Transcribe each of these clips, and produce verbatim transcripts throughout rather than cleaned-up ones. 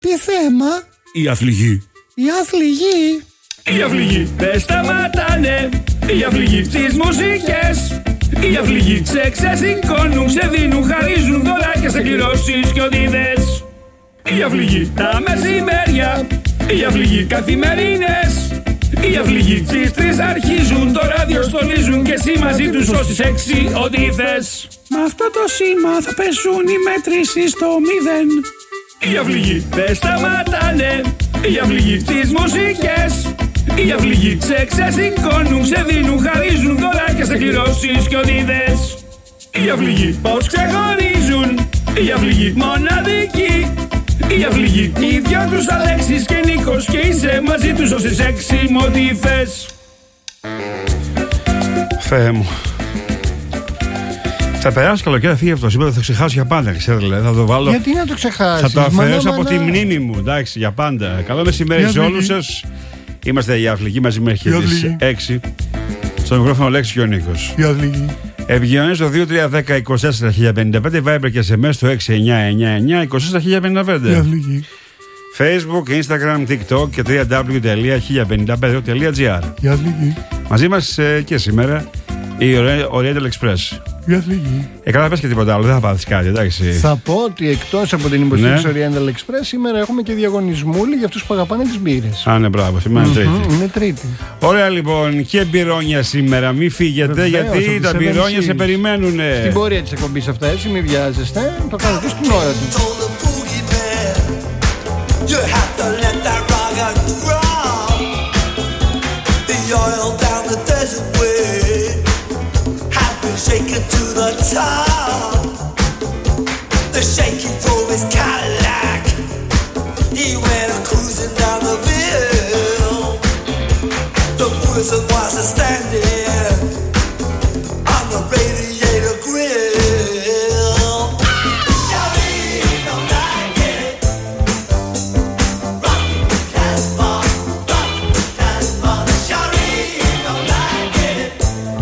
Τι θέμα? Η αφληγή. Η αφληγή. Η αφληγή δεν σταματάνε. Η αφληγή στις μουσικές. Οι αφληγοί σε ξεσηκώνουν, σε δίνουν, χαρίζουν δωράκια σε κληρώσεις και οδίδες. Οι αφληγοί τα μεσημέρια. Οι αφληγοί καθημερινές. Οι αφληγοί στις τρεις αρχίζουν, το ράδιο στολίζουν και εσύ μαζί τους όσοι έξι ό,τι θες. Με αυτό το σήμα θα πέσουν οι μετρήσεις στο μηδέν. Οι αφληγοί δεν σταματάνε. Οι αφληγοί στις μουσικές. Οι αφληγοί σε ξεσηκώνουν, σε δίνουν, χαρίζουν δωράκια σε κληρώσεις και οδίδες. Οι αφληγοί πως ξεχωρίζουν. Οι αφληγοί μοναδικοί. Οι αφληγοί οι δυο τους Αλέξης και Νίκος και είσαι μαζί τους όσοι έξι ό,τι θες. Θεέ μου. Θα περάσει καλοκαίρι, θα φύγει αυτό σήμερα, θα το ξεχάσω για πάντα. Ξέρετε, θα το βάλω. Γιατί να το ξεχάσεις? Θα το αφαιρέσω από να... τη μνήμη μου, εντάξει, για πάντα. Καλό μεσημέρι σε όλους σας. Είμαστε οι Αφληγοί μαζί μέχρι τις έξι. Στο μικρόφωνο ο Λέξης και ο Νίκος. Οι Αφληγοί. Επικοινωνία στο δύο τρία ένα μηδέν είκοσι τέσσερα χίλια πενήντα πέντε, Viber και ες εμ ες στο έξι εννιά εννιά εννιά είκοσι τέσσερα χίλια πενήντα πέντε. Facebook, Instagram, TikTok και double-u double-u double-u τελεία χίλια πενήντα πέντε τελεία τζι άρ. Μαζί μας ε, και σήμερα η Oriental Express. Ε, καλά, πες και τίποτα άλλο, δεν θα πάθεις κάτι, εντάξει. Θα πω ότι εκτός από την υποστήριξη ναι. Oriental Express, σήμερα έχουμε και διαγωνισμούλη για αυτούς που αγαπάνε τις μπύρες. Α, ναι, μπράβο, σήμερα είναι mm-hmm, Τρίτη. Είναι Τρίτη. Ωραία, λοιπόν, και μπυρόνια σήμερα. Μην φύγετε, βεβαίως, γιατί τα μπυρόνια σε περιμένουν. Στην πορεία της εκπομπής αυτά, έτσι, μην βιάζεστε. Το κάνετε στην ώρα του. Shaking to the top, the shaking drove his Cadillac. He went cruising down the hill. The person was standing on the radiator grill. Shawty don't like it. Rock Casbah, rock Casbah. Shawty don't like it.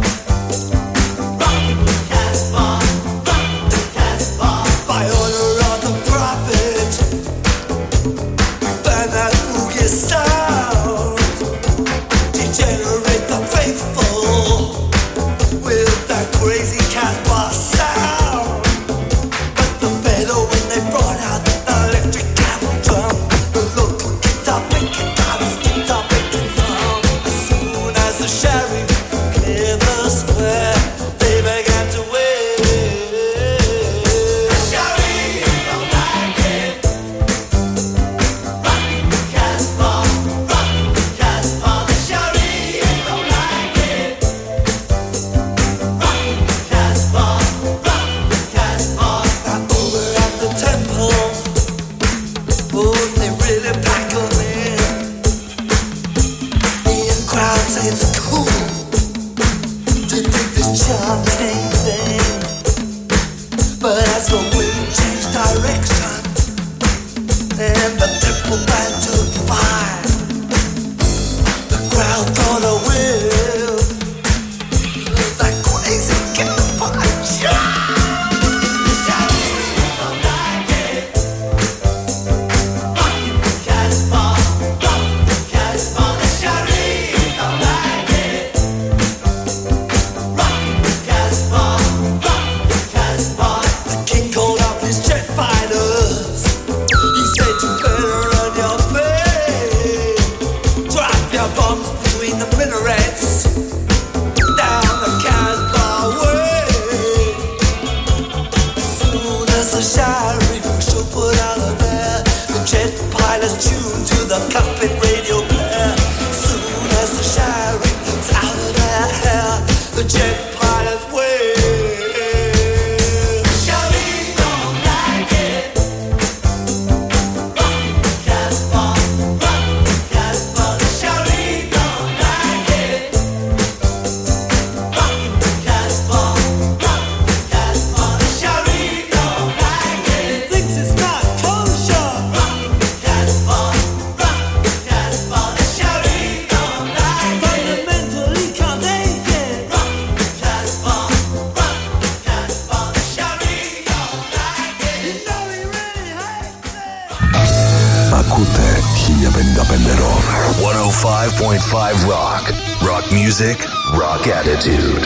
By order of the prophet, we find that boogie sound, degenerate the faithful with that crazy Casbah sound. But the better when they brought out the electric camel drum, the local guitar picking guitars, guitar picking drum. As soon as the sheriff cleared the square, they began to wave. Ακούτε χίλια πενήντα πέντε Rock. εκατόν πέντε κόμμα πέντε Rock. Rock music, rock attitude.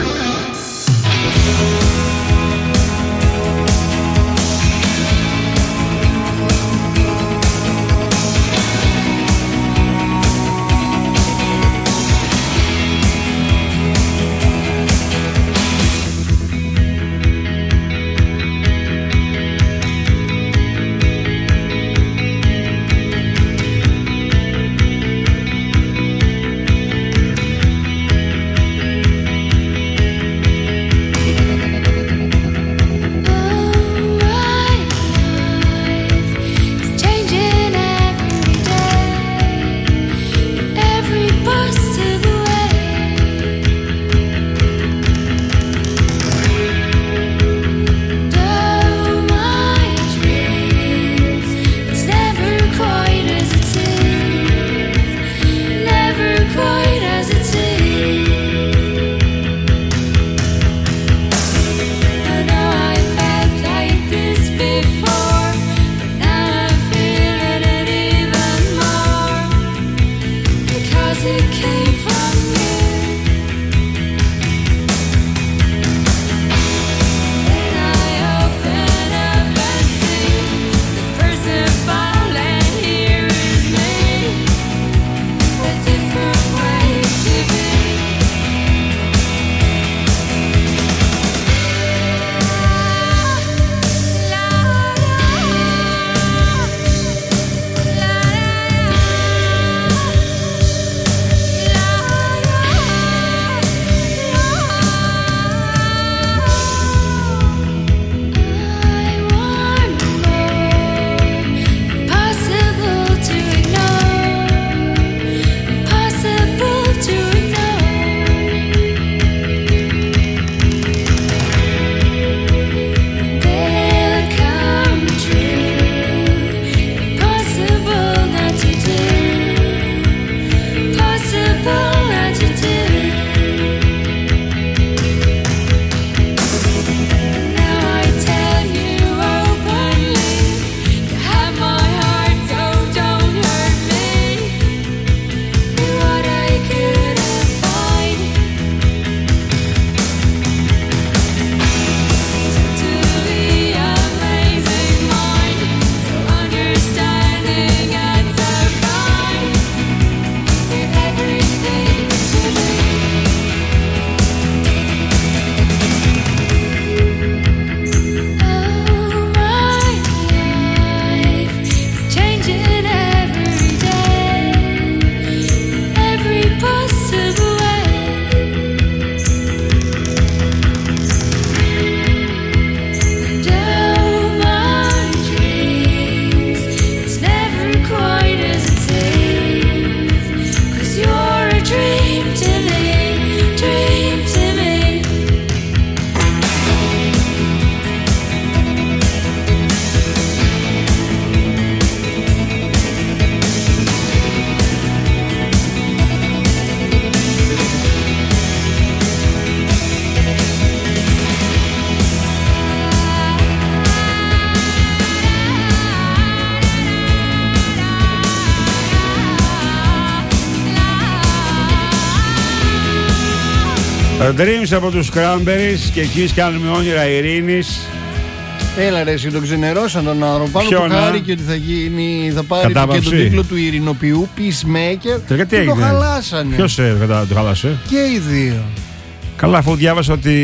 Dreams από τους Cranberries και εκεί κάνουμε όνειρα ειρήνης. Έλα ρε, εσύ τον ξενερώσαν τον άνθρωπο. Πάνω Ποιον, που α? χάρηκε ότι θα, γίνει, θα πάρει Κατάπαυση. και τον τίτλο του ειρηνοποιού, Peacemaker. Τελικά τι και το έγινε? χαλάσανε. Ποιος ε, κατα- το χάλασε? Και οι δύο. Καλά, αφού διάβασα ότι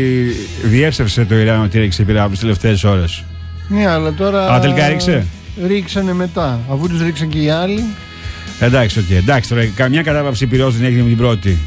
διέψευσε το Ιράν ότι ρίξε πυράβλους τις τελευταίες ώρες. Ναι, αλλά τώρα. Α, τελικά ρίξε. Ρίξανε μετά. Αφού τους ρίξαν και οι άλλοι. Εντάξει, okay. Εντάξει τώρα, καμιά κατάπαυση πυρός δεν έγινε με την πρώτη.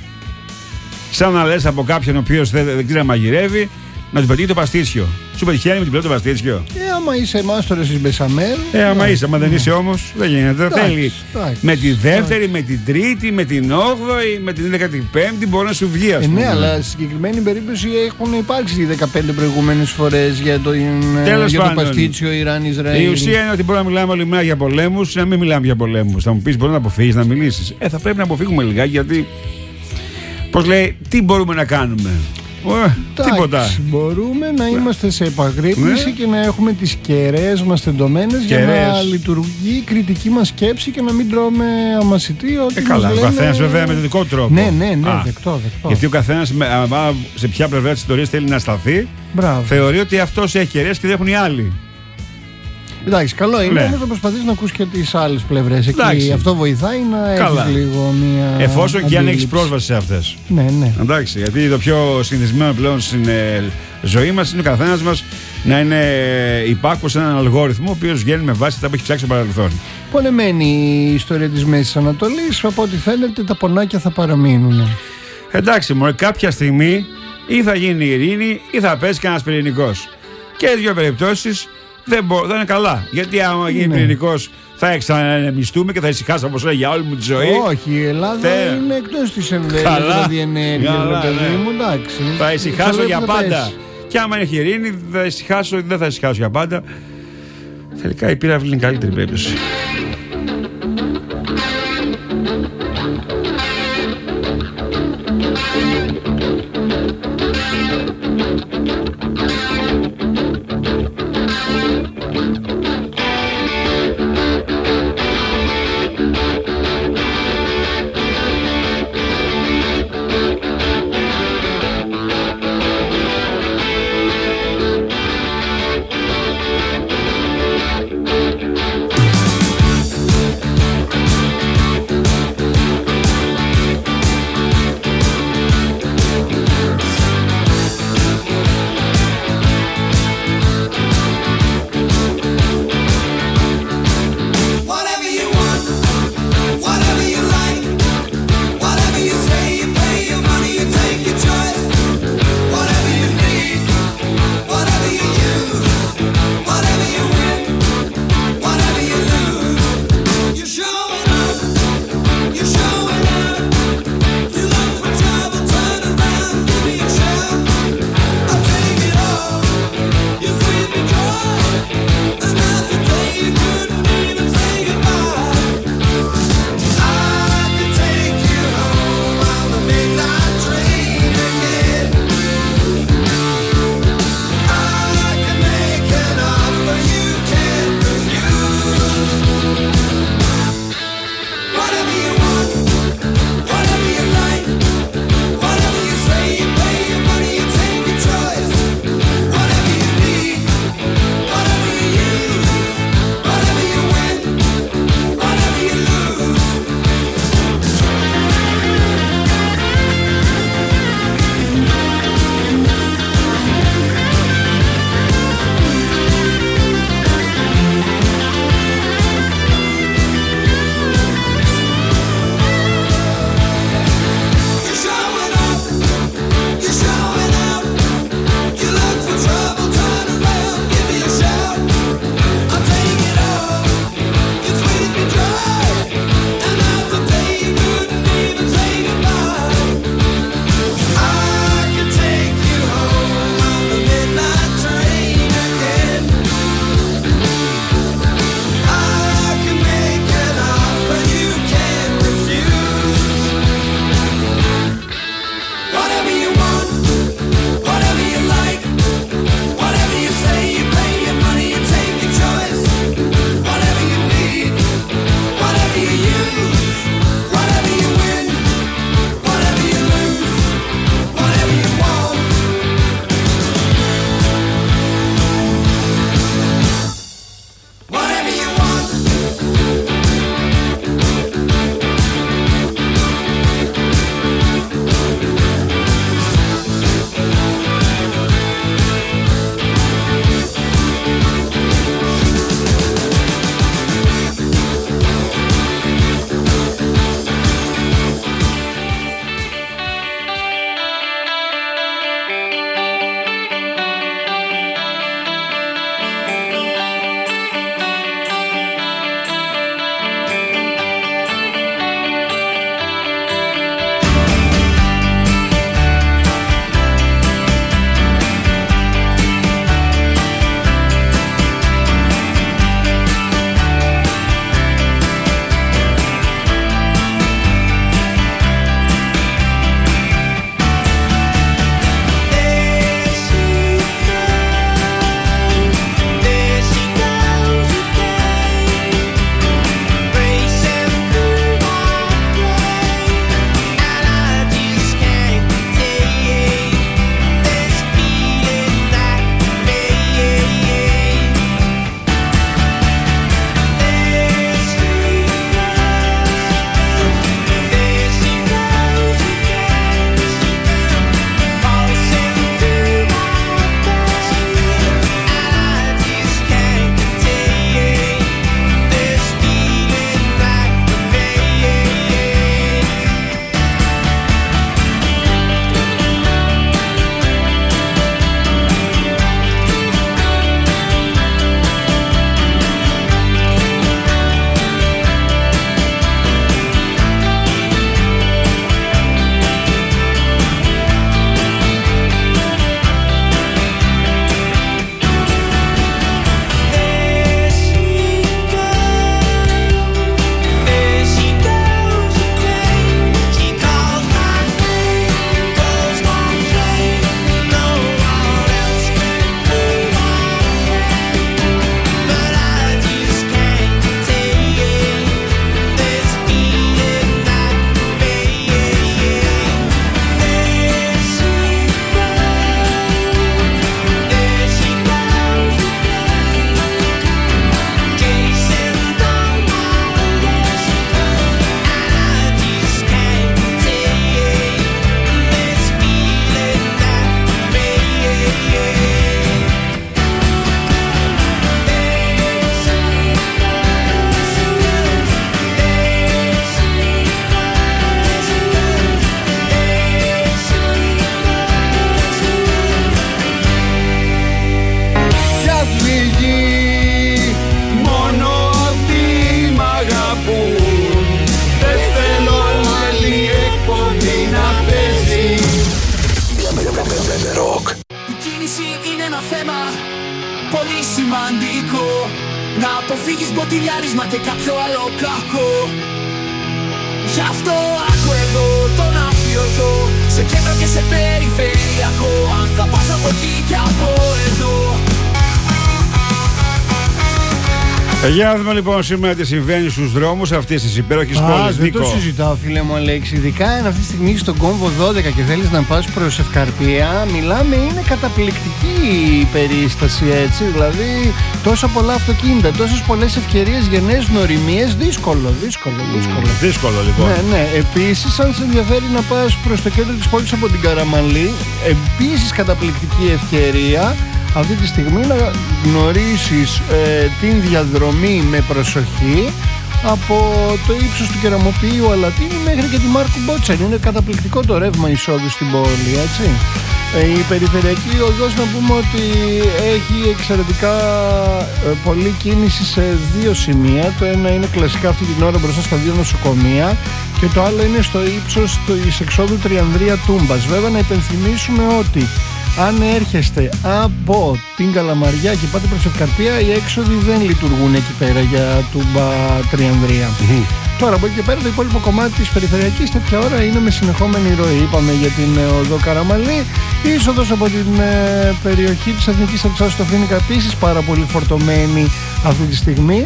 Σαν να λες από κάποιον ο οποίος δεν, δεν ξέρει να μαγειρεύει, να του πετύχει το παστίτσιο. Σου πετυχαίνει με την πρώτη το παστίτσιο. Ε, άμα είσαι μάστορας της Μπεσαμέλ. Ε, άμα ναι. είσαι, άμα δεν είσαι όμως, δεν γίνεται. Εντάξει, Θέλει. εντάξει. Με τη δεύτερη, με την τρίτη, με την όγδοη, με την δεκαπέμπτη μπορεί να σου βγει, ας Ε, πούμε. ναι, αλλά στη συγκεκριμένη περίπτωση έχουν υπάρξει δεκαπέντε προηγούμενες φορές για το, Τέλος για το πάντων. παστίτσιο Ιράν-Ισραήλ. Η ουσία είναι ότι μπορούμε να μιλάμε όλη μέρα για πολέμους, να μην μιλάμε για πολέμους. Θα μου πεις, μπορεί να αποφύγεις να μιλήσεις. Ε, θα πρέπει να αποφύγουμε λιγάκι γιατί. Πώς λέει, τι μπορούμε να κάνουμε. Ε, τίποτα. Μπορούμε να είμαστε σε επαγρύπνηση Ναι. και να έχουμε τις κεραίες μας τεντωμένες για Κεραίες. να λειτουργεί η κριτική μας σκέψη και να μην τρώμε αμασιτή. Ό,τι Ε, μας καλά. Ο λένε... καθένας βέβαια με τον δικό τρόπο. Ναι, ναι, ναι, Α, δεκτό, δεκτό. Γιατί ο καθένας σε ποια πλευρά της ιστορίας θέλει να σταθεί, Μπράβο. θεωρεί ότι αυτός έχει κεραίες και δεν έχουν οι άλλοι. Εντάξει, καλό είναι Ναι. όμως να προσπαθείς να ακούς και τις άλλες πλευρές. Εκεί Εντάξει. αυτό βοηθάει να Καλά. έχεις λίγο μια. Εφόσον και αν αντίληψη. έχεις πρόσβαση σε αυτές. Ναι, ναι. Εντάξει, γιατί το πιο συνηθισμένο πλέον στην ε, ζωή μας είναι ο καθένας μας να είναι υπάκουος σε έναν αλγόριθμο ο οποίος βγαίνει με βάση τα που έχει ψάξει στο παρελθόν. Πονεμένη η ιστορία της Μέσης Ανατολής. Από ό,τι φαίνεται τα πονάκια θα παραμείνουν. Εντάξει, μωρέ, κάποια στιγμή ή θα γίνει ειρήνη ή θα πέσει κανένας πυρηνικός. Και οι δύο περιπτώσεις δεν, μπο- δεν είναι καλά. Γιατί άμα γίνει Ναι. πυρηνικός θα εξανεμιστούμε και θα ησυχάσω όπως λέει για όλη μου τη ζωή. Όχι, η Ελλάδα Θε- είναι εκτός της ενδέας, Καλά. δηλαδή ενέργειας, Καλά, ρε παιδί ναι. μου, εντάξει. Θα ησυχάσω Ξέρω για ότι θα πάντα. πέσει. Και άμα έχει ειρήνη, θα ησυχάσω, δεν θα ησυχάσω για πάντα. Τελικά η πύραυλη είναι η καλύτερη περίπτωση. πολύ σημαντικό να αποφύγεις μποτιλιάρισμα και κάποιο άλλο κακό. Γι' αυτό άκου εδώ τον αφιωτό, σε κέντρο και σε περιφερειακό, αν θα πας από εκεί και από εδώ. Ε, για να δούμε λοιπόν σήμερα τι συμβαίνει στους δρόμους αυτής της υπέροχης πόλης. Δεν το συζητάω, φίλε μου Αλέξη. Ειδικά αν αυτή τη στιγμή στον κόμβο δώδεκα και θέλεις να πας προς Ευκαρπία, μιλάμε, είναι καταπληκτική η περίσταση, έτσι. Δηλαδή, τόσα πολλά αυτοκίνητα, τόσες πολλές ευκαιρίες για νέες γνωριμίες. Δύσκολο, δύσκολο, δύσκολο. Mm, δύσκολο λοιπόν. Ναι, ναι. Επίσης, αν σε ενδιαφέρει να πας προς το κέντρο της πόλης από την Καραμανλή, επίσης καταπληκτική ευκαιρία αυτή τη στιγμή να γνωρίσεις ε, την διαδρομή με προσοχή από το ύψος του Κεραμοποιείου Αλατίνη μέχρι και τη Μάρκου Μπότσεν. Είναι καταπληκτικό το ρεύμα εισόδου στην πόλη, έτσι. Ε, η περιφερειακή οδός, να πούμε ότι έχει εξαιρετικά ε, πολλή κίνηση σε δύο σημεία. Το ένα είναι κλασικά αυτή την ώρα μπροστά στα δύο νοσοκομεία και το άλλο είναι στο ύψος της εξόδου Τριανδρία Τούμπας. Βέβαια, να υπενθυμίσουμε ότι αν έρχεστε από την Καλαμαριά και πάτε προς Ευκαρπία, οι έξοδοι δεν λειτουργούν εκεί πέρα για Τούμπα Τριανδρία. Mm-hmm. Τώρα από εκεί και πέρα το υπόλοιπο κομμάτι της περιφερειακής τέτοια ώρα είναι με συνεχόμενη ροή. Είπαμε για την οδό Καραμανλή. Η είσοδος από την ε, περιοχή της Εθνικής Αυτοσάς στο Φοίνικα επίσης πάρα πολύ φορτωμένη αυτή τη στιγμή.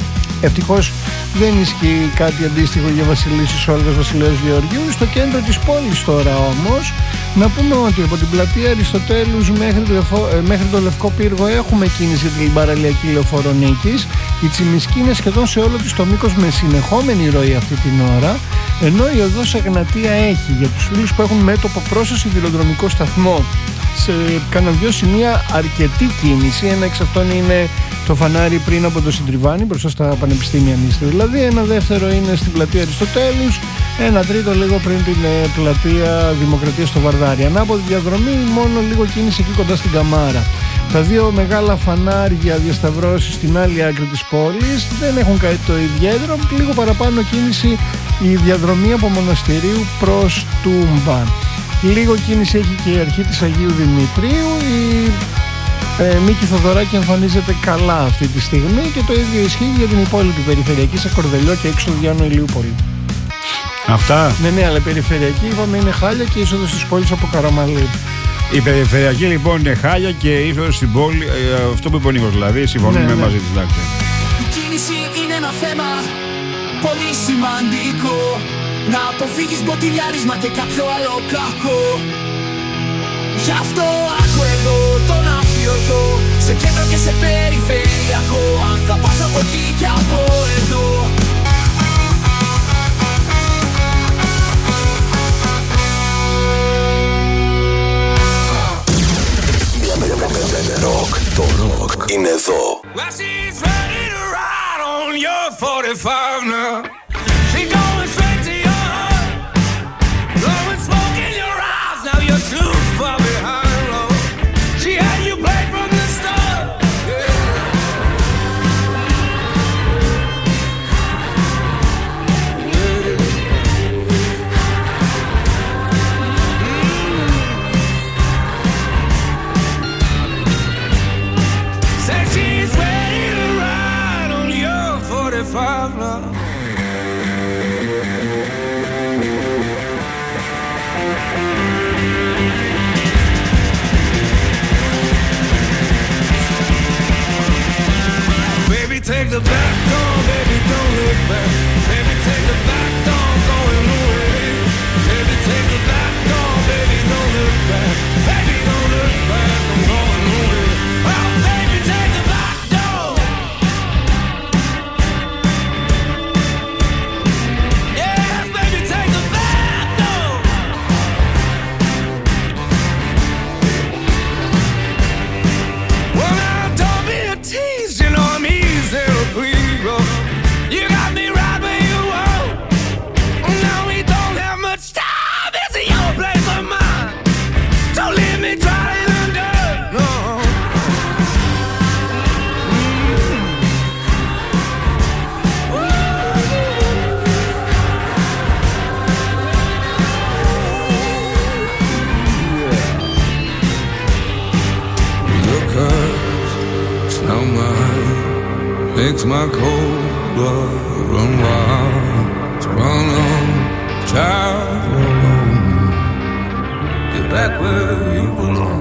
Ευτυχώς δεν ισχύει κάτι αντίστοιχο για Βασιλίσσης Όλγας Βασιλέως Γεωργίου. Στο κέντρο της πόλης τώρα όμως, να πούμε ότι από την πλατεία Αριστοτέλους μέχρι το, μέχρι το Λευκό Πύργο έχουμε κίνηση για την παραλιακή λεωφόρο Νίκης. Η Τσιμισκή είναι σχεδόν σε όλο της το μήκος με συνεχόμενη ροή αυτή την ώρα, ενώ η οδός Εγνατία έχει για τους φίλους που έχουν μέτωπο προς σιδηροδρομικό σταθμό σε κάνα δυο σημεία αρκετή κίνηση. Ένα εξ αυτών είναι το φανάρι πριν από το Συντριβάνι, μπροστά στα Πανεπιστήμια Νίστη δηλαδή. Ένα δεύτερο είναι στην πλατεία Αριστοτέλους. Ένα τρίτο λίγο πριν την ε, πλατεία Δημοκρατίας στο Βαρδάρι. Ανάποδη διαδρομή, μόνο λίγο κίνηση εκεί κοντά στην Καμάρα. Τα δύο μεγάλα φανάρια διασταυρώσεις στην άλλη άκρη της πόλης δεν έχουν κάτι το ιδιαίτερο. Λίγο παραπάνω κίνηση η διαδρομή από Μοναστηρίου προς Τούμπα. Λίγο κίνηση έχει και η αρχή της Αγίου Δημητρίου. Η ε, Μίκη Θοδωράκη εμφανίζεται καλά αυτή τη στιγμή και το ίδιο ισχύει για την υπόλοιπη περιφερειακή σε Κορδελιό και έξω του Γιάννου Ηλιούπολη. Αυτά. Ναι, ναι, αλλά η περιφερειακή είπαμε είναι χάλια και είσοδος της πόλης από Καραμανλή. Η περιφερειακή λοιπόν είναι χάλια και είσοδος στην πόλη, ε, αυτό που είπε ο Νίκος δηλαδή, συμφωνούμε ναι, ναι. μαζί της. Εντάξει. Η κίνηση είναι ένα θέμα πολύ σημαντικό, να αποφύγεις μποτιλιάρισμα και κάποιο άλλο κακό. Γι' αυτό άκου εδώ τον αφιωτό, σε κέντρο και σε περιφερειακό, αν θα πας από εκεί και από εδώ. Rock, το rock είναι εδώ. Well, she's ready to ride on your forty-five now. She going straight to your heart, blowing smoke in your eyes. Now you're too far behind, Lord. She had you played from the start. Yeah. Say she's ready to ride on your forty-five now. makes my cold blood run wild. So run on, child, run on. Get back where you belong.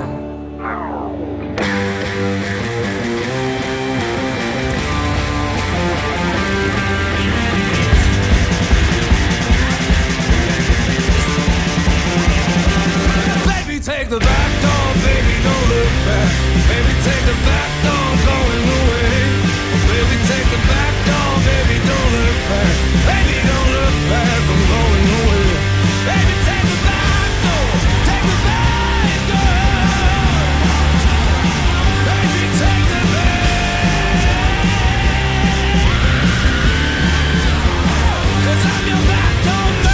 Take the back door, baby, don't look back. Baby, take the back door, going away. Baby, take the back door, baby, don't look back. Baby, don't look back, I'm going away. Baby, take the back door, take the back door. Baby, take the back. 'Cause I'm your back door, baby.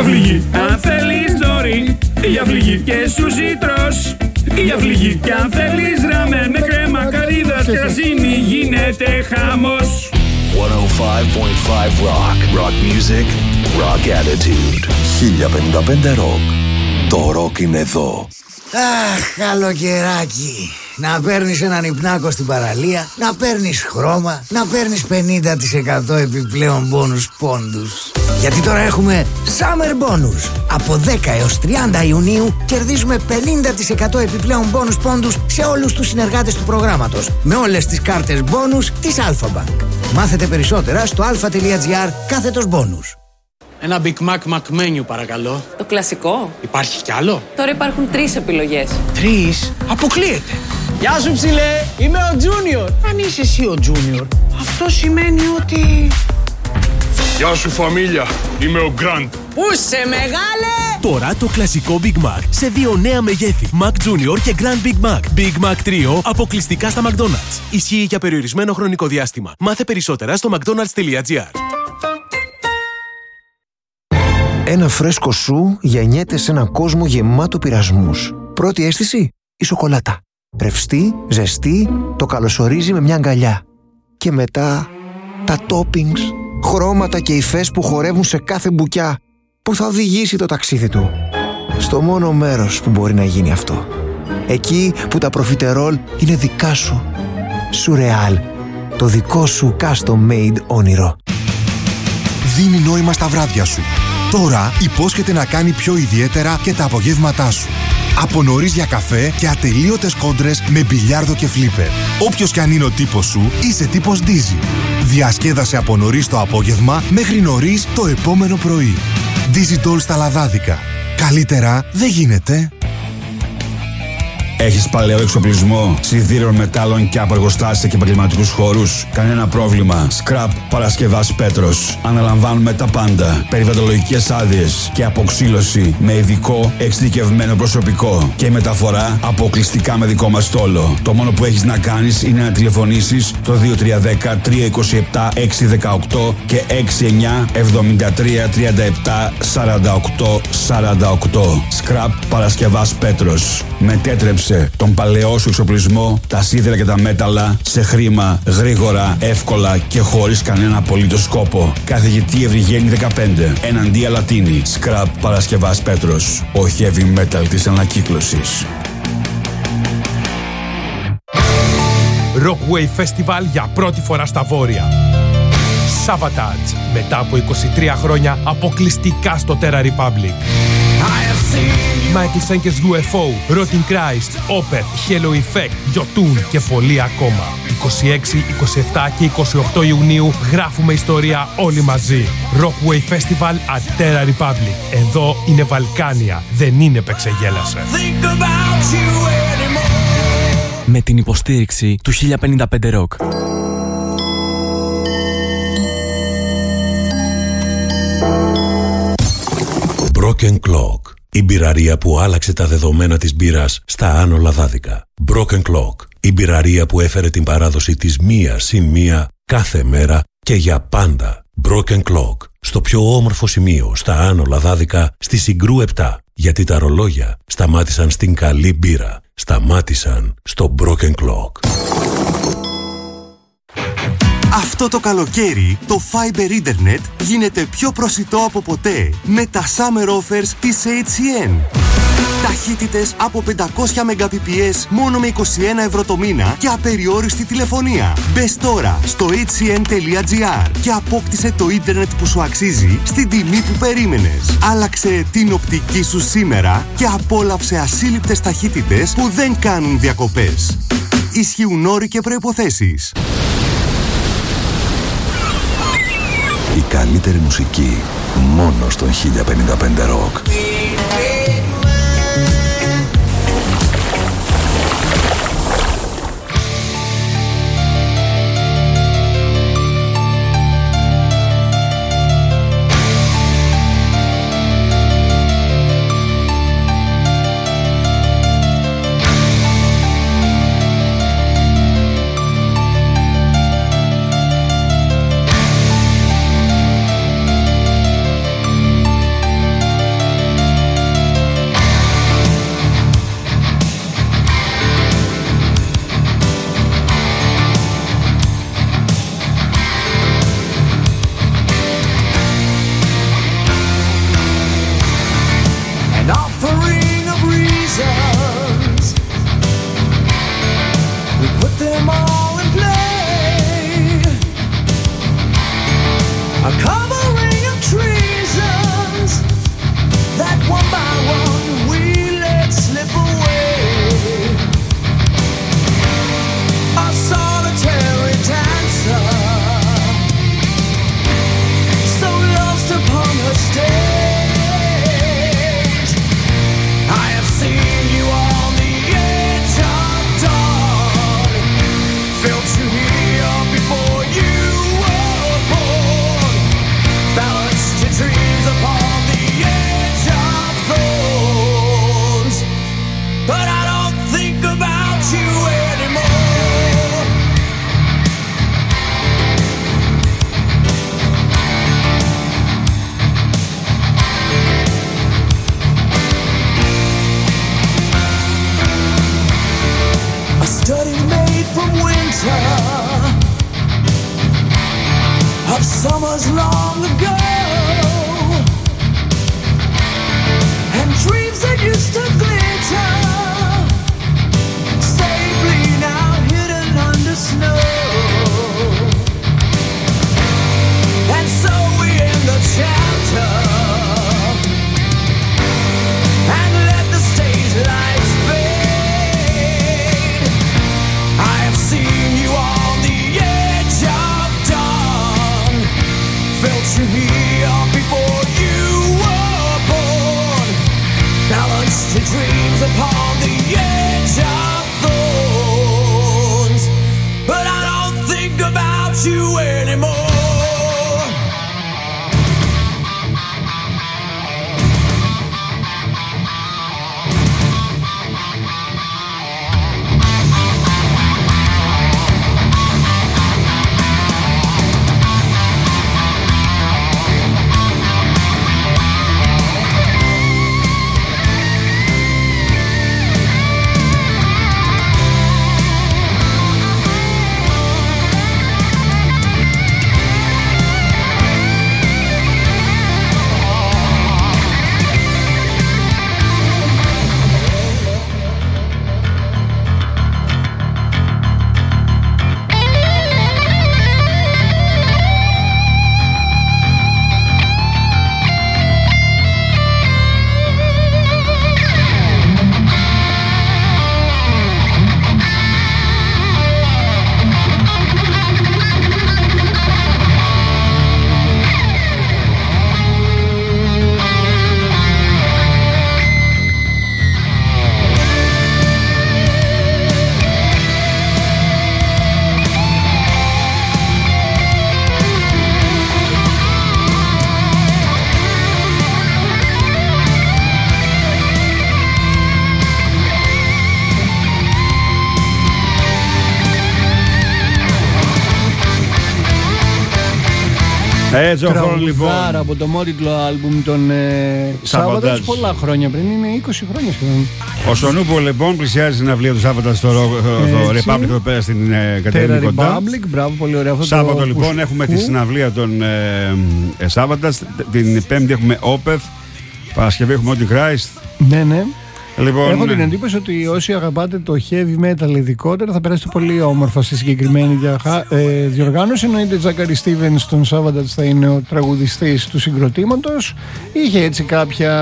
Για φληγή, αν θέλεις νωρί. Για φληγή και σούσι τρως. Για φληγή και αν θέλεις ραμέ με κρέμα καρύδας και ρασίνη γίνεται χαμός. εκατόν πέντε κόμμα πέντε Rock. Rock music, rock attitude. χίλια πενήντα πέντε Rock. Το ροκ είναι εδώ. Αχ, καλοκαιράκι. Να παίρνεις έναν υπνάκο στην παραλία, να παίρνεις χρώμα, να παίρνεις πενήντα τοις εκατό επιπλέον μπόνους πόντους. Γιατί τώρα έχουμε Summer Bonus. Από δέκα έως τριάντα Ιουνίου κερδίζουμε πενήντα τοις εκατό επιπλέον μπόνους πόντους σε όλους τους συνεργάτες του προγράμματος, με όλες τις κάρτες μπόνους της Alpha Bank. Μάθετε περισσότερα στο alpha.gr κάθετος μπόνους. Ένα Big Mac McMenu παρακαλώ. Το κλασικό. Υπάρχει κι άλλο? Τώρα υπάρχουν τρεις επιλογές. Τρεις? Αποκλείεται. Γεια σου ψηλέ, είμαι ο Junior. Αν είσαι εσύ ο Junior, αυτό σημαίνει ότι... Γεια σου φαμίλια, είμαι ο Grant. Πού σε μεγάλε! Τώρα το κλασικό Big Mac σε δύο νέα μεγέθη. Mac Junior και Grand Big Mac. Big Mac τρία αποκλειστικά στα McDonald's. Ισχύει για περιορισμένο χρονικό διάστημα. Μάθε περισσότερα στο mcdonalds.gr. Ένα φρέσκο σου γεννιέται σε έναν κόσμο γεμάτο πειρασμούς. Πρώτη αίσθηση, η σοκολάτα. Ρευστή, ζεστή, το καλωσορίζει με μια αγκαλιά. Και μετά, τα toppings, χρώματα και υφές που χορεύουν σε κάθε μπουκιά, που θα οδηγήσει το ταξίδι του στο μόνο μέρος που μπορεί να γίνει αυτό. Εκεί που τα προφιτερόλ είναι δικά σου. Σουρεάλ, το δικό σου custom made όνειρο. Δίνει νόημα στα βράδια σου. Τώρα υπόσχεται να κάνει πιο ιδιαίτερα και τα απογεύματά σου. Από νωρίς για καφέ και ατελείωτες κόντρες με μπιλιάρδο και φλίπερ. Όποιος κι αν είναι ο τύπος σου, είσαι τύπος Dizzy. Διασκέδασε από νωρίς το απόγευμα μέχρι νωρίς το επόμενο πρωί. Dizzy Doll στα λαδάδικα. Καλύτερα δεν γίνεται. Έχεις παλαιό εξοπλισμό, σιδήρων, μετάλλων και από εργοστάσια και επαγγελματικούς χώρους? Κανένα πρόβλημα. Scrap Παρασκευάς Πέτρος. Αναλαμβάνουμε τα πάντα. Περιβαλλοντολογικές άδειες και αποξύλωση με ειδικό εξειδικευμένο προσωπικό. Και η μεταφορά αποκλειστικά με δικό μας στόλο. Το μόνο που έχεις να κάνεις είναι να τηλεφωνήσεις το δύο τρία ένα μηδέν τρία δύο επτά έξι ένα οκτώ και έξι εννιά εβδομήντα τρία τριάντα επτά σαράντα οκτώ σαράντα οκτώ. Scrap Παρασκευάς Πέτρος. Μετέτρεψε τον παλαιό σου εξοπλισμό, τα σίδερα και τα μέταλλα σε χρήμα, γρήγορα, εύκολα και χωρίς κανένα απολύτως σκόπο. Καθηγητή Ευρυγένη δεκαπέντε, εναντία Λατίνη. Scrap Παρασκευάς Πέτρος. Ο heavy metal της ανακύκλωσης. Rockwave Festival για πρώτη φορά στα Βόρεια. Savatage, μετά από είκοσι τρία χρόνια αποκλειστικά στο Terra Republic. Michael Schenker's γιου εφ ο, Rotting Christ, Opeth, Halo Effect, Jotun και πολλοί ακόμα. είκοσι έξι, είκοσι επτά και είκοσι οκτώ Ιουνίου γράφουμε ιστορία όλοι μαζί. Rockwave Festival at Terra Republic. Εδώ είναι Βαλκάνια, δεν είναι Πεξεγέλασε. Με την υποστήριξη του χίλια πενήντα πέντε Rock. Broken Clock. Η μπειραρία που άλλαξε τα δεδομένα της μπύρας στα Άνω Λαδάδικα. Broken Clock. Η μπειραρία που έφερε την παράδοση της μία συν μία κάθε μέρα και για πάντα. Broken Clock. Στο πιο όμορφο σημείο στα Άνω Λαδάδικα, στη Συγκρού επτά. Γιατί τα ρολόγια σταμάτησαν στην καλή μπύρα. Σταμάτησαν στο Broken Clock. Αυτό το καλοκαίρι το Fiber Internet γίνεται πιο προσιτό από ποτέ με τα Summer Offers της έιτς σι εν. Ταχύτητες από πεντακόσια Mbps μόνο με είκοσι ένα ευρώ το μήνα και απεριόριστη τηλεφωνία. Μπες τώρα στο έιτς σι εν τελεία τζι άρ και απόκτησε το ίντερνετ που σου αξίζει στην τιμή που περίμενες. Άλλαξε την οπτική σου σήμερα και απόλαυσε ασύλληπτες ταχύτητες που δεν κάνουν διακοπές. Ισχύουν όροι και προϋποθέσεις. Η καλύτερη μουσική μόνο στον χίλια πενήντα πέντε Rock. summers long ago, and dreams that used to glitter safely now hidden under snow. And so we end the chapter and let the stage lights fade. I have seen you on the edge of dawn, felt you here before you were born. Now launched your dreams upon the edge of thorns, but I don't think about you anymore. Έτσι, ο χρόνος λοιπόν. Από το μόνιτλο άλμπουμ των ε, Σάββατας πολλά χρόνια πριν, είναι είκοσι χρόνια σχεδόν. Ο Σονούπο λοιπόν πλησιάζει την συναυλία του Σάββατα στο, στο Republic εδώ πέρα στην ε, Κατερίνη κοντά. Republic, μπράβο, πολύ ωραίο αυτό. Σάββατο το λοιπόν που... έχουμε που... τη συναυλία των ε, ε, Σάββατας. Την Πέμπτη έχουμε Όπεθ. Παρασκευή έχουμε Ό,τι Christ. Ναι, ναι. Λοιπόν, έχω την εντύπωση ότι όσοι αγαπάτε το heavy metal ειδικότερα θα περάσετε πολύ όμορφα στη συγκεκριμένη δια, ε, διοργάνωση. Εννοείται Ζάκαρη Στίβενς τον Σάββατο θα είναι ο τραγουδιστής του συγκροτήματος. Είχε έτσι κάποια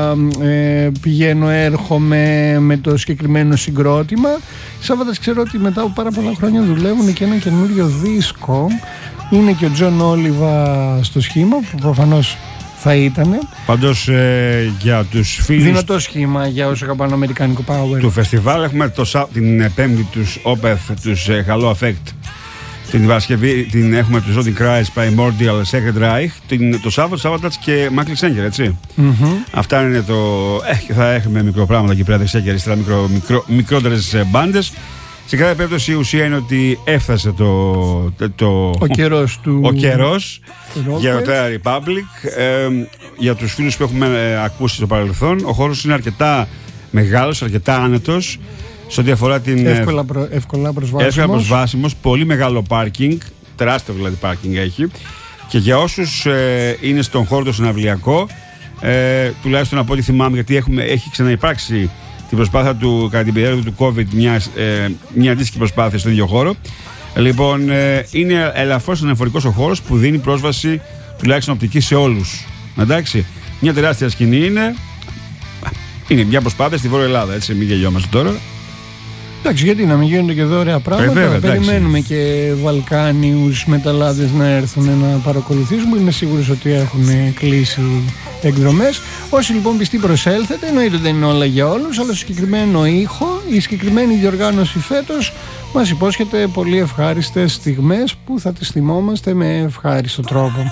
ε, πηγαίνω έρχομαι με το συγκεκριμένο συγκρότημα. Σάββατος ξέρω ότι μετά από πάρα πολλά χρόνια δουλεύουν και ένα καινούριο δίσκο. Είναι και ο Τζον Όλιβα στο σχήμα που προφανώς θα ήτανε. Πάντως ε, για τους φίλους. Δυνατό σχήμα για όσους αγαπάνε αμερικάνικο power. Του φεστιβάλ έχουμε το, την Πέμπτη τους Opeth, τους ε, Halo Effect. Την Παρασκευή την έχουμε τους Ό,τι Christ, Primordial, Sacred Reich. Την, το Σάββατο, Σάββατας και Michael Schenker, έτσι. Mm-hmm. Αυτά είναι το. Ε, θα έχουμε μικροπράγματα εκεί πέρα δεξιά και αριστερά, μικρο, μικρο, μικρότερες μπάντες. Σε κάθε περίπτωση η ουσία είναι ότι έφτασε το, το, ο καιρός του ο καιρός για το Republic. Ε, για τους φίλους που έχουμε ε, ακούσει στο παρελθόν, ο χώρος είναι αρκετά μεγάλος, αρκετά άνετος σε ό,τι αφορά την εύκολα, προ, εύκολα προσβάσιμος. εύκολα προσβάσιμος, πολύ μεγάλο πάρκινγκ, τεράστιο δηλαδή πάρκινγκ έχει, και για όσους ε, είναι στον χώρο το συναυλιακό, ε, τουλάχιστον από ό,τι θυμάμαι, γιατί έχουμε, έχει ξαναυπάρξει την προσπάθεια του κατά την περίοδο του COVID, μια, ε, μια αντίστοιχη προσπάθεια στον ίδιο χώρο. Λοιπόν, ε, είναι ελαφρώς αναφορικός ο χώρος που δίνει πρόσβαση τουλάχιστον οπτική σε όλους. Εντάξει, μια τεράστια σκηνή είναι. Είναι μια προσπάθεια στη Βόρεια Ελλάδα, έτσι, μην γελιόμαστε τώρα. Εντάξει, γιατί να μην γίνονται και εδώ ωραία πράγματα. Ε, βέβαια, περιμένουμε και Βαλκάνιους μεταλλάδες να έρθουν να παρακολουθήσουμε. Είμαι σίγουρος ότι έχουν κλείσει εκδρομές. Όσοι λοιπόν πιστοί προσέλθετε, εννοείται δεν είναι όλα για όλους, αλλά στο συγκεκριμένο ήχο, η συγκεκριμένη διοργάνωση φέτος μας υπόσχεται πολύ ευχάριστες στιγμές που θα τις θυμόμαστε με ευχάριστο τρόπο.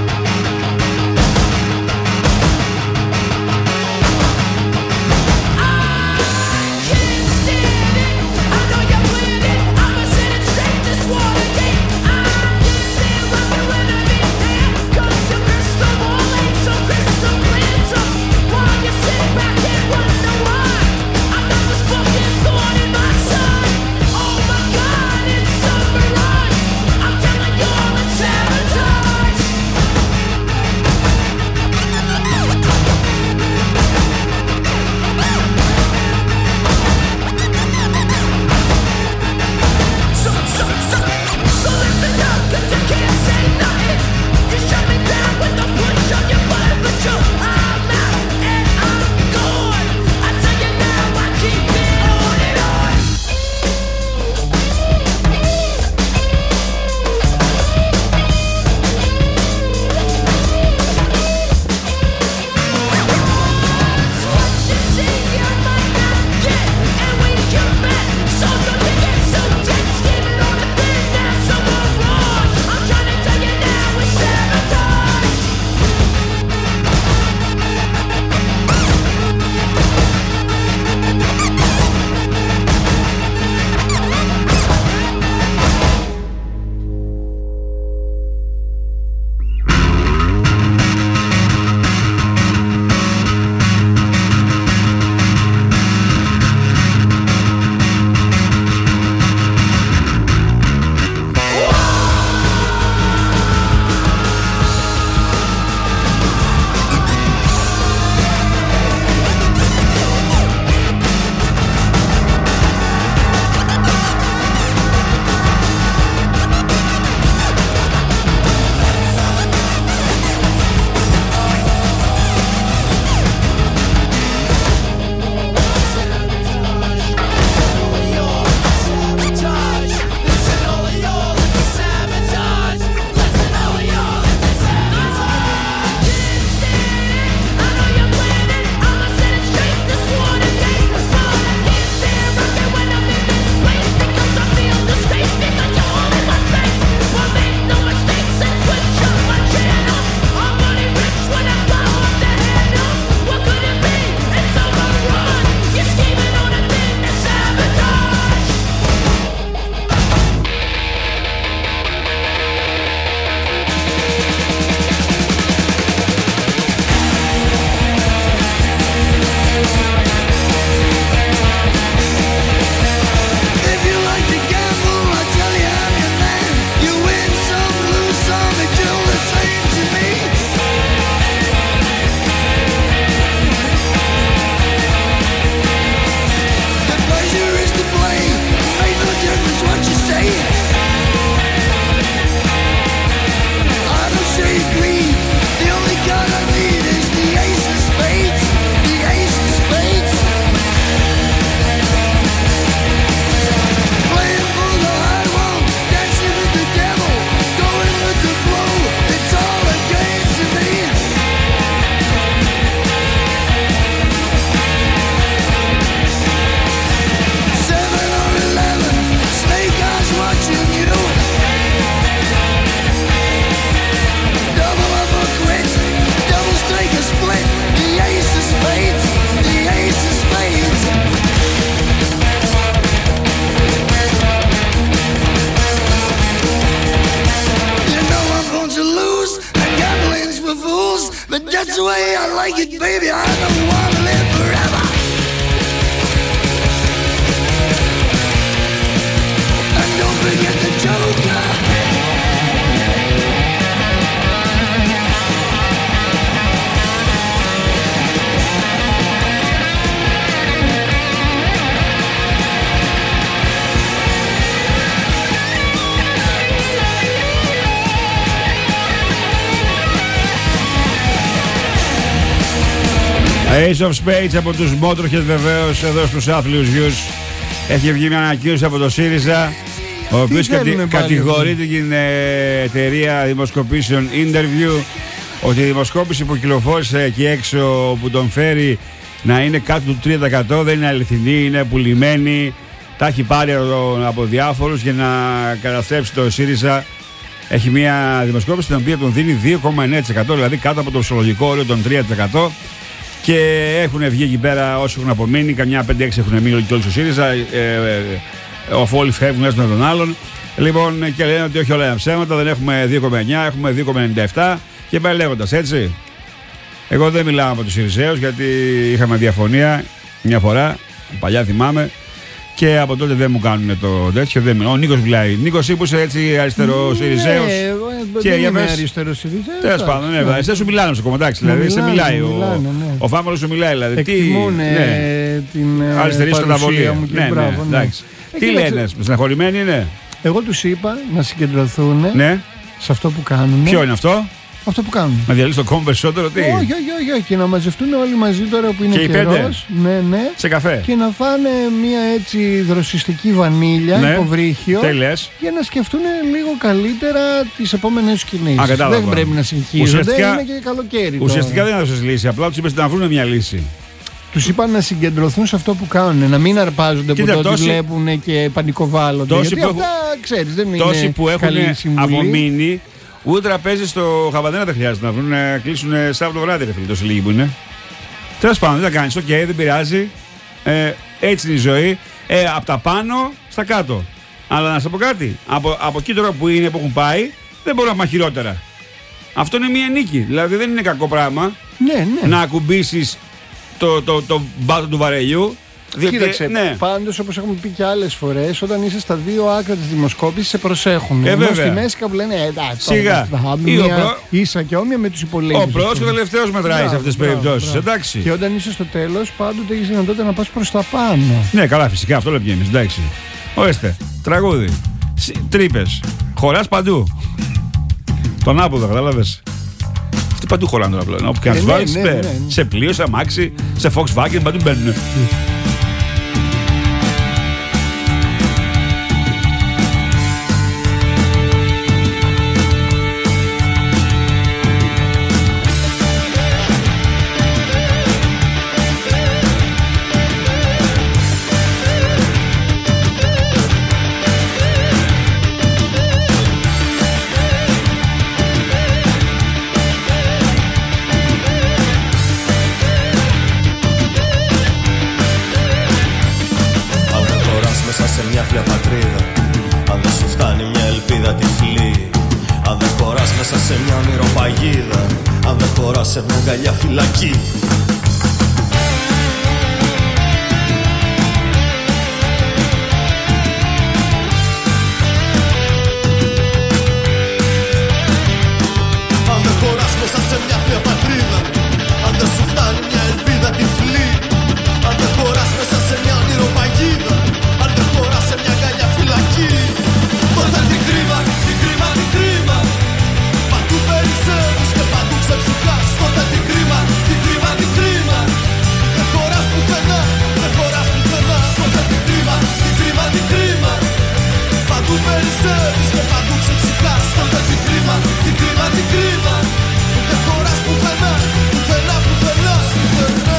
I the way I like it, baby. I don't wanna live forever. And don't forget the Joker. Ace of Spades από τους Motorhead βεβαίως εδώ στους άθλιους γιους. Έχει βγει μια ανακοίνωση από το ΣΥΡΙΖΑ, ο οποίος κατη, κατηγορείται την ε, εταιρεία δημοσκοπήσεων Interview ότι η δημοσκόπηση που κυκλοφόρησε εκεί έξω που τον φέρει να είναι κάτω του τρία τοις εκατό δεν είναι αληθινή, είναι πουλημένη. Τα έχει πάρει από διάφορους για να καταστρέψει το ΣΥΡΙΖΑ. Έχει μια δημοσκόπηση την οποία τον δίνει δύο κόμμα εννέα τοις εκατό, δηλαδή κάτω από το ψυχολογικό όριο των τρία τοις εκατό. Και έχουν βγει εκεί πέρα όσοι έχουν απομείνει, καμιά πέντε έξι έχουν μείνει και όλοι στο ΣΥΡΙΖΑ. Ε, ε, ε, όλοι φεύγουν ένα με τον άλλον. Λοιπόν, και λένε ότι όχι όλα είναι ψέματα, δεν έχουμε δύο κόμμα εννέα, έχουμε δύο κόμμα ενενήντα επτά και πάει λέγοντας έτσι. Εγώ δεν μιλάω από τους ΣΥΡΙΖΑΕΟΥΣ γιατί είχαμε διαφωνία μια φορά, παλιά θυμάμαι. Και από τότε δεν μου κάνουν το τέτοιο. Δεν... Ο Νίκος μιλάει. Νίκος, που είσαι έτσι αριστερό ΣΥΡΙΖΑΕΟΥΣ. Ναι, εγώ δεν είμαι αριστερό ΣΥΡΙΖΑΕΟΥΣ. Τέλος πάντων, ναι, αριστερά σου μιλάνε στο κομματάκι. Δηλαδή, σε μιλάει. Ο, ο Φάμολος σου μιλάει. Δηλαδή. Εκτιμούν ναι. την αριστερή καταβολή. Ναι, ναι, ναι. Τι λένε, στεναχωρημένοι είναι. Εγώ τους είπα να συγκεντρωθούν ναι. σε αυτό που κάνουν. Ποιο είναι αυτό? Αυτό που κάνουν. Να διαλύσει το κόμμα περισσότερο, τι. Όχι, όχι, όχι, όχι. Και να μαζευτούν όλοι μαζί τώρα που είναι καιρός. Ναι, ναι. Σε καφέ. Και να φάνε μια έτσι δροσιστική βανίλια, ναι. υποβρύχιο. Τέλειες. Για να σκεφτούν λίγο καλύτερα τις επόμενες κινήσεις. Α, δεν πρέπει να συγχύζονται. Ουσιαστικά, είναι και καλοκαίρι. Ουσιαστικά τώρα. δεν έδωσες λύση. Απλά τους είπες να βρουν μια λύση. Τους είπαν να συγκεντρωθούν σε αυτό που κάνουν, να μην αρπάζονται από το ότι βλέπουν και πανικοβάλλονται. Τόσοι γιατί που αυτά, ξέρεις, δεν είναι τόσοι που έχουν συμβουλή. απομείνει, ούτε τραπέζι στο Χαβαδένα δεν χρειάζεται να βρουν, να κλείσουν Σάββατο βράδυ, ρε φίλοι, τόσοι λίγοι που είναι. Τέλος πάντων, δεν θα κάνεις, οκ, okay, δεν πειράζει. Ε, έτσι είναι η ζωή. Ε, από τα πάνω στα κάτω. Αλλά να σας πω κάτι, από, από εκεί τώρα που είναι, που έχουν πάει, δεν μπορούν να πάνε χειρότερα. Αυτό είναι μια νίκη. Δηλαδή δεν είναι κακό πράγμα ναι, ναι. να ακουμπήσεις το, το, το μπάτο του βαρελιού. Διότι, κοίταξε, ναι. πάντως όπως έχουμε πει και άλλες φορές, όταν είσαι στα δύο άκρα της δημοσκόπησης σε προσέχουν. Ε, Ενώ βέβαια. στη μέση κάπου λένε εντάξει, σιγά. Μια προ... ίσα και όμοια με τους υπολείπους. Ο πρώτος και ο τελευταίος μετράει μπράβο, σε αυτές τις περιπτώσεις. Εντάξει. Και όταν είσαι στο τέλος, πάντοτε έχεις δυνατότητα να πας προς τα πάνω. Ναι, καλά, φυσικά αυτό λέμε εμείς. Εντάξει. Ορίστε, τραγούδι. Τρύπες. Χωράς παντού. Τον άποδο, κατάλαβες. Αυτοί παντού χωράνε τώρα πλέον. Όπου και να τους βάλεις, σε πλοίο, σε αμάξι, σε Volkswagen, παντού μπαίνουν. Σε μια αγκαλιά φυλακή. Αν δεν χωράς μέσα σε μια θεία πατρίδα, αν δεν σου φτάνει μια ελπίδα τυφλή, αν δεν χωράς μέσα σε μια ονειροπαγίδα, αν δεν χωράς σε μια αγκαλιά φυλακή, τότε τι κρίμα, τι κρίμα, τι κρίμα. Παντού περισσεύεις και παντού ξεψυχάς. Τότε τι κρίμα, τι κρίμα, τι κρίμα. Δεν χωράς πουθενά, δεν χωράς πουθενά. Τότε τι κρίμα, τι κρίμα, τι κρίμα. Παντού περισσεύεις και παντού ξεψυχάς. Τότε τι κρίμα, τι κρίμα, τι κρίμα. Δεν χωράς πουθενά, πουθενά, πουθενά, πουθενά.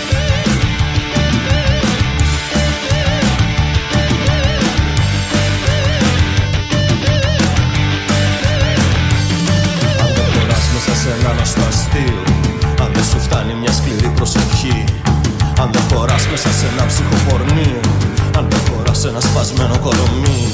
Σε ένα στο αστείο, αν δεν σου φτάνει μια σκληρή προσευχή, αν δεν χωράς μέσα σε ένα ψυχοπορνείο, αν δεν χωράς σε ένα σπασμένο κολομί.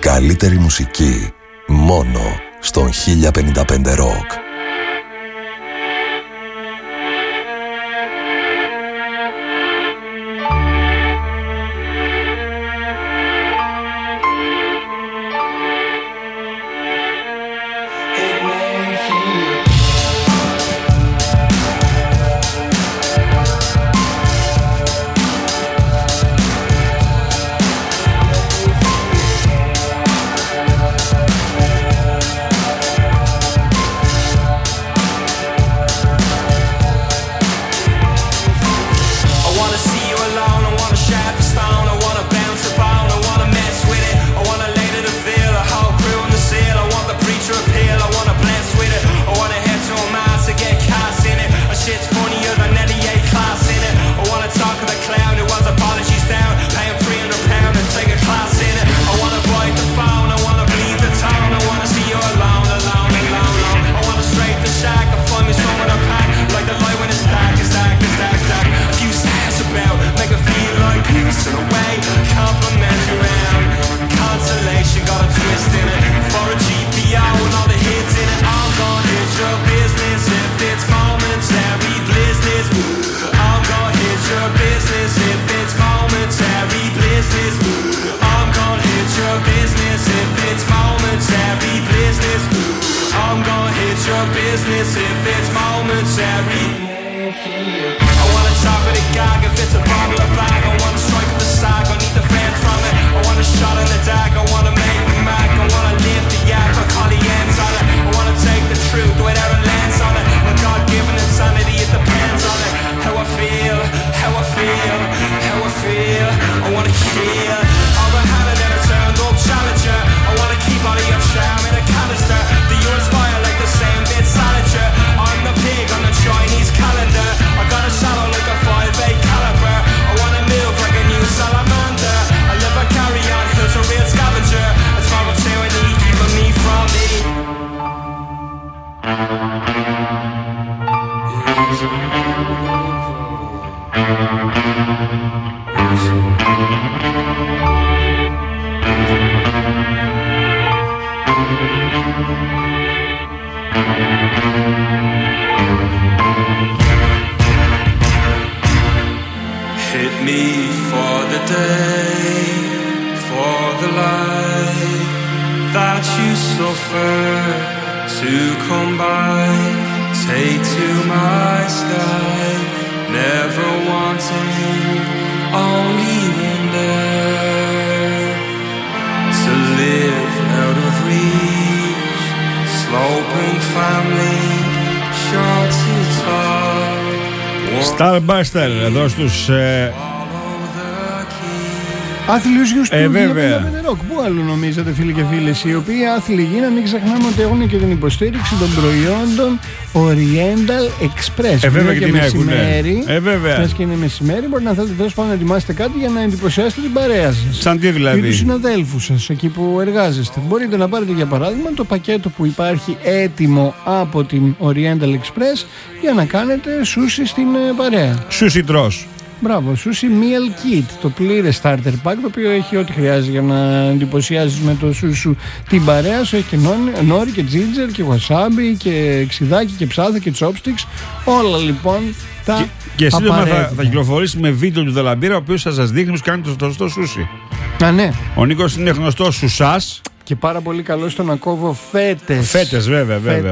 καλύτερη μουσική μόνο στον χίλια πενήντα πέντε Rock. Hit me for the day, for the light that you suffer to come by. Take to my sky, never wanting, only wonder to live out of reach, sloping family, short to talk. Starbuster εδώ στους ε... άθλιους γιους του ε, χίλια πενήντα πέντε Rock. Πού άλλο νομίζετε, φίλοι και φίλες, οι οποίοι άθλοι γίνανε, μην ξεχνάμε ότι έχουν και την υποστήριξη των προϊόντων Oriental Express. Ε, βέβαια και, και την μεσημέρι, ε, βέβαια. Μιας και είναι μεσημέρι, μπορεί να θέλετε τέλος πάντων να ετοιμάσετε κάτι για να εντυπωσιάσετε την παρέα σας. Σαν τι δηλαδή? Ή τους συναδέλφους σας εκεί που εργάζεστε. Μπορείτε να πάρετε για παράδειγμα το πακέτο που υπάρχει έτοιμο από την Oriental Express για να κάνετε σούσι στην παρέα. Σούσι τρως. Μπράβο, Sushi Meal Kit, το πλήρες starter pack, το οποίο έχει ό,τι χρειάζεται για να εντυπωσιάζεις με το sushi σου την παρέα σου. Έχει και νόρι και ginger και wasabi και ξιδάκι και ψάθα και chopsticks. Όλα λοιπόν τα και, και σύντομα θα, θα κυκλοφορήσει με βίντεο του Δελαμπύρα, ο οποίος θα σας δείχνει πως κάνει το σωστό σούσι. Α, ναι. Ο Νίκος είναι γνωστός σουσάς και πάρα πολύ καλό στο να κόβω φέτες. Φέτες βέβαια, βέβαια.